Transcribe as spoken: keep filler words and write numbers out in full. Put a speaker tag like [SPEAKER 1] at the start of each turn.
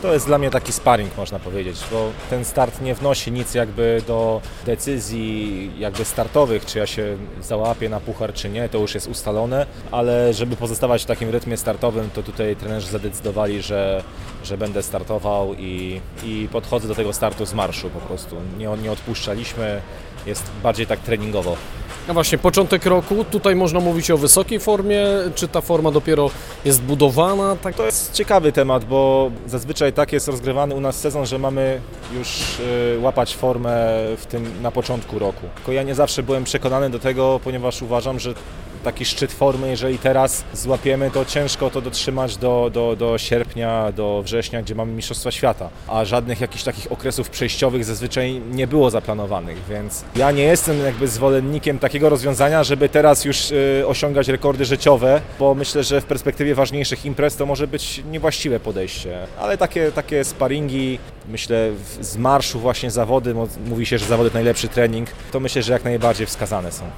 [SPEAKER 1] To jest dla mnie taki sparring, można powiedzieć, bo ten start nie wnosi nic jakby do decyzji jakby startowych, czy ja się załapię na puchar, czy nie, to już jest ustalone, ale żeby pozostawać w takim rytmie startowym, to tutaj trenerzy zadecydowali, że, że będę startował i, i podchodzę do tego startu z marszu po prostu. Nie, nie odpuszczaliśmy, jest bardziej tak treningowo.
[SPEAKER 2] No właśnie, początek roku, tutaj można mówić o wysokiej formie, czy ta forma dopiero jest budowana? Tak?
[SPEAKER 1] To jest ciekawy temat, bo zazwyczaj tak jest rozgrywany u nas sezon, że mamy już y, łapać formę w tym na początku roku. Tylko ja nie zawsze byłem przekonany do tego, ponieważ uważam, że taki szczyt formy, jeżeli teraz złapiemy, to ciężko to dotrzymać do, do, do sierpnia, do września, gdzie mamy Mistrzostwa Świata, a żadnych jakichś takich okresów przejściowych zazwyczaj nie było zaplanowanych, więc ja nie jestem jakby zwolennikiem takiego rozwiązania, żeby teraz już y, osiągać rekordy życiowe, bo myślę, że w perspektywie ważniejszych imprez to może być niewłaściwe podejście, ale takie, takie sparingi, myślę z marszu właśnie zawody, mówi się, że zawody to najlepszy trening, to myślę, że jak najbardziej wskazane są.